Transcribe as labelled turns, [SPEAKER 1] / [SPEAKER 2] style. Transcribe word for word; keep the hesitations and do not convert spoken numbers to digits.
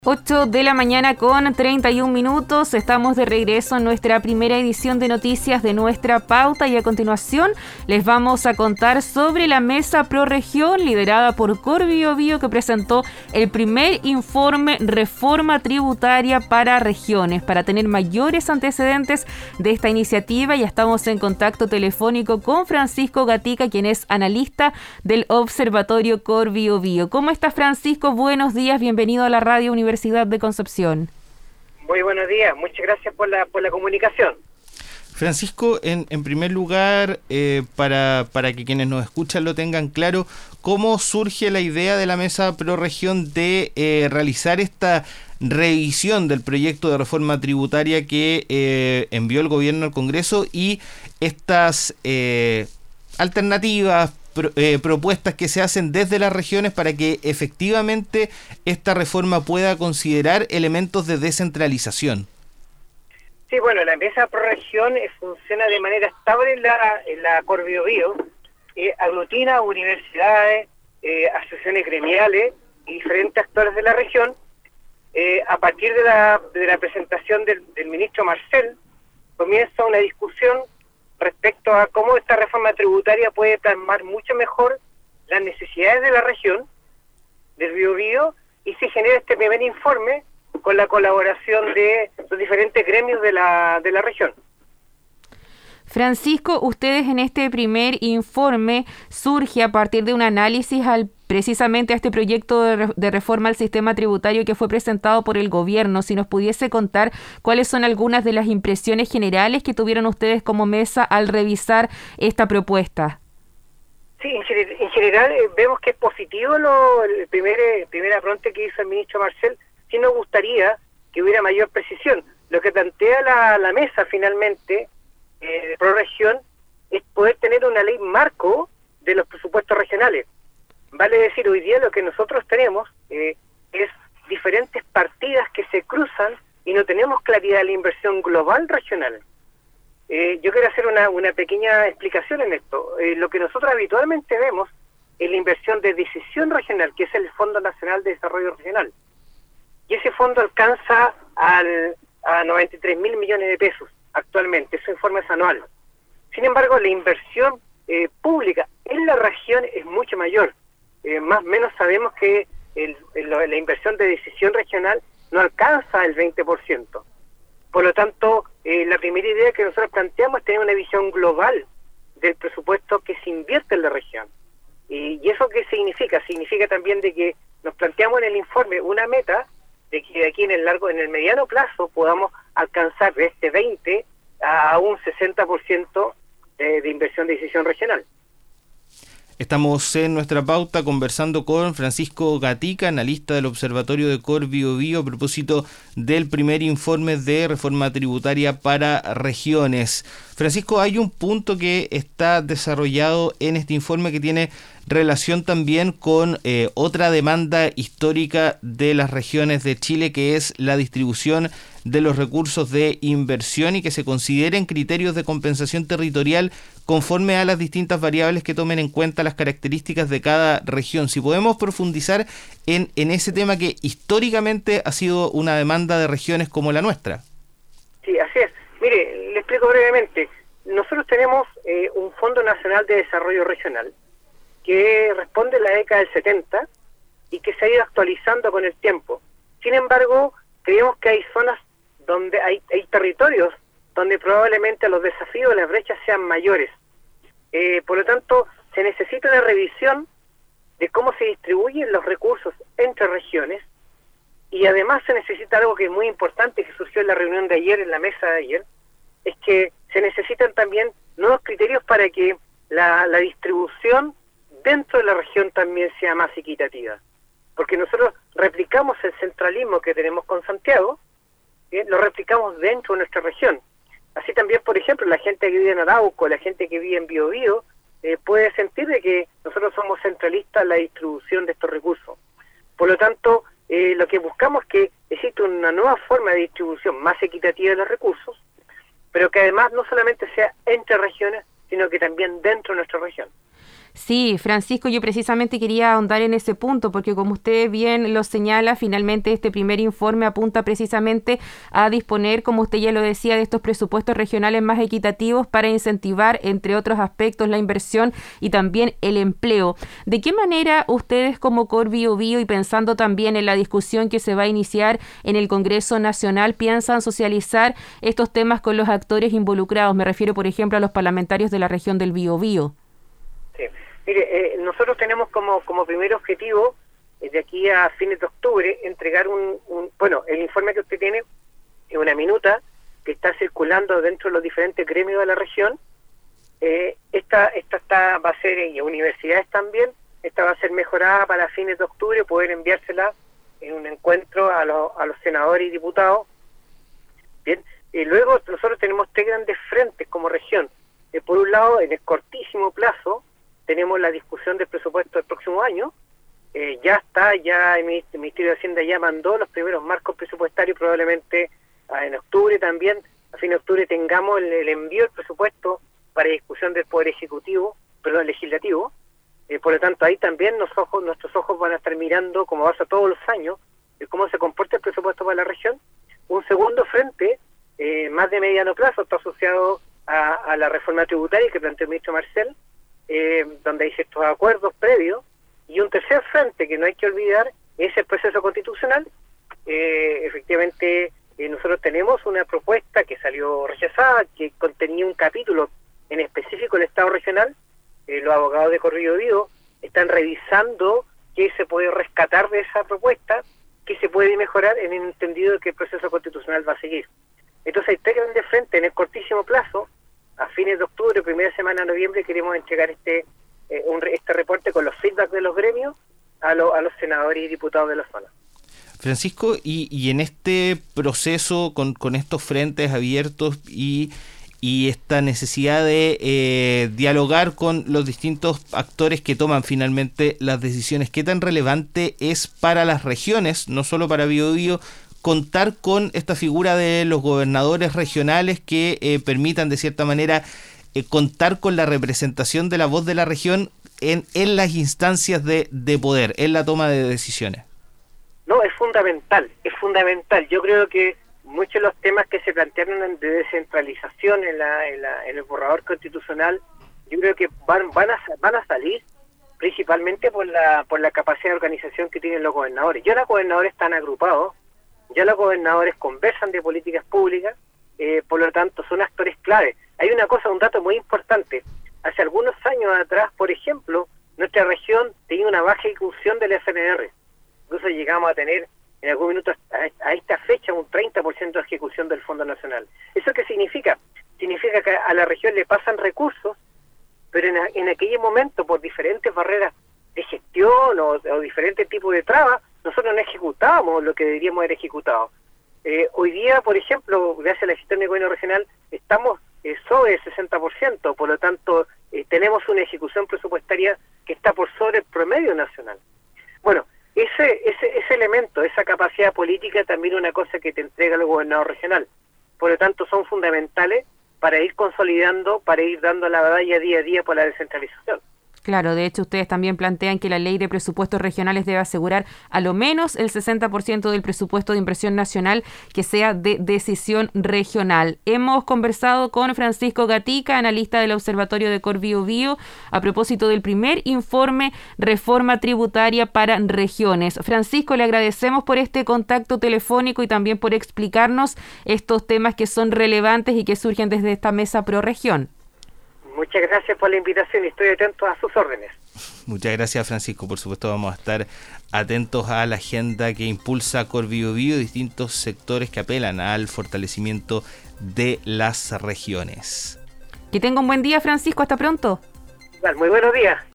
[SPEAKER 1] ocho de la mañana con treinta y un minutos, estamos de regreso en nuestra primera edición de noticias de nuestra pauta y a continuación les vamos a contar sobre la Mesa Pro Región liderada por Cor Biobío que presentó el primer informe Reforma Tributaria para Regiones. Para tener mayores antecedentes de esta iniciativa ya estamos en contacto telefónico con Francisco Gatica, quien es analista del Observatorio Cor Biobío. ¿Cómo estás, Francisco? Buenos días, bienvenido a la Radio Universidad Universidad de Concepción.
[SPEAKER 2] Muy buenos días, muchas gracias por la por la comunicación.
[SPEAKER 3] Francisco, en, en primer lugar, eh, para, para que quienes nos escuchan lo tengan claro, ¿cómo surge la idea de la Mesa Pro Región de eh, realizar esta revisión del proyecto de reforma tributaria que eh, envió el gobierno al Congreso y estas eh, alternativas, Pro, eh, propuestas que se hacen desde las regiones para que efectivamente esta reforma pueda considerar elementos de descentralización?
[SPEAKER 2] Sí, bueno, la Mesa Pro Región eh, funciona de manera estable en la, en la Cor Biobío, eh, aglutina universidades, eh, asociaciones gremiales y diferentes actores de la región. Eh, a partir de la, de la presentación del, del ministro Marcel, comienza una discusión respecto a cómo esta reforma tributaria puede plasmar mucho mejor las necesidades de la región, del Biobío, y se genera este primer informe con la colaboración de los diferentes gremios de la, de la región.
[SPEAKER 1] Francisco, ustedes en este primer informe surge a partir de un análisis al precisamente a este proyecto de, re, de reforma al sistema tributario que fue presentado por el gobierno. Si nos pudiese contar cuáles son algunas de las impresiones generales que tuvieron ustedes como mesa al revisar esta propuesta.
[SPEAKER 2] Sí, en, en general eh, vemos que es positivo lo, el primer, eh, primer apronte que hizo el ministro Marcel. Sí nos gustaría que hubiera mayor precisión. Lo que plantea la, la mesa finalmente eh, de Pro Región es poder tener una ley marco de los presupuestos regionales. Vale decir, hoy día lo que nosotros tenemos eh, es diferentes partidas que se cruzan y no tenemos claridad de la inversión global regional. Eh, yo quiero hacer una, una pequeña explicación en esto. Eh, lo que nosotros habitualmente vemos es la inversión de decisión regional, que es el Fondo Nacional de Desarrollo Regional. Y ese fondo alcanza al, a noventa y tres mil millones de pesos actualmente, ese informe es anual. Sin embargo, la inversión eh, pública en la región es mucho mayor. Eh, más o menos sabemos que el, el, la inversión de decisión regional no alcanza el veinte por ciento. Por lo tanto, eh, la primera idea que nosotros planteamos es tener una visión global del presupuesto que se invierte en la región. Y, y eso ¿qué significa? Significa también de que nos planteamos en el informe una meta de que de aquí en el largo, en el mediano plazo podamos alcanzar de este veinte a un sesenta por ciento de, de inversión de decisión regional.
[SPEAKER 3] Estamos en nuestra pauta conversando con Francisco Gatica, analista del Observatorio de Cor Biobío, a propósito del primer informe de reforma tributaria para regiones. Francisco, hay un punto que está desarrollado en este informe que tiene relación también con eh, otra demanda histórica de las regiones de Chile, que es la distribución de los recursos de inversión y que se consideren criterios de compensación territorial conforme a las distintas variables que tomen en cuenta las características de cada región. Si podemos profundizar en, en ese tema que históricamente ha sido una demanda de regiones como la nuestra.
[SPEAKER 2] Sí, así es. Mire, le explico brevemente. Nosotros tenemos eh, un Fondo Nacional de Desarrollo Regional que responde a la década del setenta y que se ha ido actualizando con el tiempo. Sin embargo, creemos que hay zonas donde hay, hay territorios donde probablemente los desafíos, las brechas sean mayores. Eh, por lo tanto, se necesita una revisión de cómo se distribuyen los recursos entre regiones y además se necesita algo que es muy importante, que surgió en la reunión de ayer, en la mesa de ayer, es que se necesitan también nuevos criterios para que la, la distribución dentro de la región también sea más equitativa. Porque nosotros replicamos el centralismo que tenemos con Santiago, ¿eh? Lo replicamos dentro de nuestra región. Así también, por ejemplo, la gente que vive en Arauco, la gente que vive en Biobío, eh, puede sentir de que nosotros somos centralistas en la distribución de estos recursos. Por lo tanto, eh, lo que buscamos es que exista una nueva forma de distribución más equitativa de los recursos, pero que además no solamente sea entre regiones, sino que también dentro de nuestra región.
[SPEAKER 1] Sí, Francisco, yo precisamente quería ahondar en ese punto, porque como usted bien lo señala, finalmente este primer informe apunta precisamente a disponer, como usted ya lo decía, de estos presupuestos regionales más equitativos para incentivar, entre otros aspectos, la inversión y también el empleo. ¿De qué manera ustedes como Cor Biobío, y pensando también en la discusión que se va a iniciar en el Congreso Nacional, piensan socializar estos temas con los actores involucrados? Me refiero, por ejemplo, a los parlamentarios de la región del Biobío.
[SPEAKER 2] Sí. Mire, eh, nosotros tenemos como, como primer objetivo, eh, de aquí a fines de octubre, entregar un, un... Bueno, el informe que usted tiene es una minuta que está circulando dentro de los diferentes gremios de la región. Eh, esta esta está, va a ser, y universidades también, esta va a ser mejorada para fines de octubre, poder enviársela en un encuentro a, los a los senadores y diputados. Bien, y luego nosotros tenemos tres grandes frentes como región. Eh, por un lado, en el cortísimo plazo, tenemos la discusión del presupuesto del próximo año. Eh, ya está, ya el Ministerio de Hacienda ya mandó los primeros marcos presupuestarios, probablemente ah, en octubre también, a fin de octubre tengamos el, el envío del presupuesto para discusión del Poder Ejecutivo, perdón, Legislativo. Eh, por lo tanto, ahí también los ojos, nuestros ojos van a estar mirando, como pasa todos los años, eh, cómo se comporta el presupuesto para la región. Un segundo frente, eh, más de mediano plazo, está asociado a, a la reforma tributaria que planteó el ministro Marcel, Eh, donde hay ciertos acuerdos previos, y un tercer frente que no hay que olvidar es el proceso constitucional. Eh, efectivamente, eh, nosotros tenemos una propuesta que salió rechazada, que contenía un capítulo en específico del Estado regional. Eh, los abogados de Cor Biobío están revisando qué se puede rescatar de esa propuesta, qué se puede mejorar, en el entendido de que el proceso constitucional va a seguir. Entonces hay tres grandes frentes en el cortísimo plazo. A fines de octubre, primera semana de noviembre, queremos entregar este eh, un, este reporte con los feedbacks de los gremios a, lo, a los senadores y diputados de la zona.
[SPEAKER 3] Francisco, y, y en este proceso, con, con estos frentes abiertos y, y esta necesidad de eh, dialogar con los distintos actores que toman finalmente las decisiones, ¿qué tan relevante es para las regiones, no solo para Biobío, contar con esta figura de los gobernadores regionales que eh, permitan de cierta manera eh, contar con la representación de la voz de la región en, en las instancias de, de poder, en la toma de decisiones?
[SPEAKER 2] No, es fundamental, es fundamental. Yo creo que muchos de los temas que se plantearon de descentralización en, la, en, la, en el borrador constitucional, yo creo que van, van, a, van a salir principalmente por la, por la capacidad de organización que tienen los gobernadores. Ya los gobernadores están agrupados, ya los gobernadores conversan de políticas públicas, eh, por lo tanto son actores clave. Hay una cosa, un dato muy importante. Hace algunos años atrás, por ejemplo, nuestra región tenía una baja ejecución del F N R. Incluso llegamos a tener en algún minuto a, a esta fecha un treinta por ciento de ejecución del Fondo Nacional. ¿Eso qué significa? Significa que a la región le pasan recursos, pero en, a, en aquel momento, por diferentes barreras de gestión o, o diferentes tipos de trabas, nosotros no ejecutábamos lo que deberíamos haber ejecutado. Eh, hoy día, por ejemplo, gracias a la gestión de gobierno regional, estamos eh, sobre el sesenta por ciento, por lo tanto, eh, tenemos una ejecución presupuestaria que está por sobre el promedio nacional. Bueno, ese, ese, ese elemento, esa capacidad política, también es una cosa que te entrega el gobernador regional. Por lo tanto, son fundamentales para ir consolidando, para ir dando la batalla día a día por la descentralización.
[SPEAKER 1] Claro, de hecho ustedes también plantean que la ley de presupuestos regionales debe asegurar a lo menos el sesenta por ciento del presupuesto de inversión nacional que sea de decisión regional. Hemos conversado con Francisco Gatica, analista del Observatorio de Cor Biobío, a propósito del primer informe Reforma Tributaria para Regiones. Francisco, le agradecemos por este contacto telefónico y también por explicarnos estos temas que son relevantes y que surgen desde esta mesa pro región.
[SPEAKER 2] Muchas gracias por la invitación y estoy atento a sus órdenes.
[SPEAKER 3] Muchas gracias, Francisco. Por supuesto, vamos a estar atentos a la agenda que impulsa Cor Biobío, distintos sectores que apelan al fortalecimiento de las regiones.
[SPEAKER 1] Que tenga un buen día, Francisco. Hasta pronto.
[SPEAKER 2] Muy buenos días.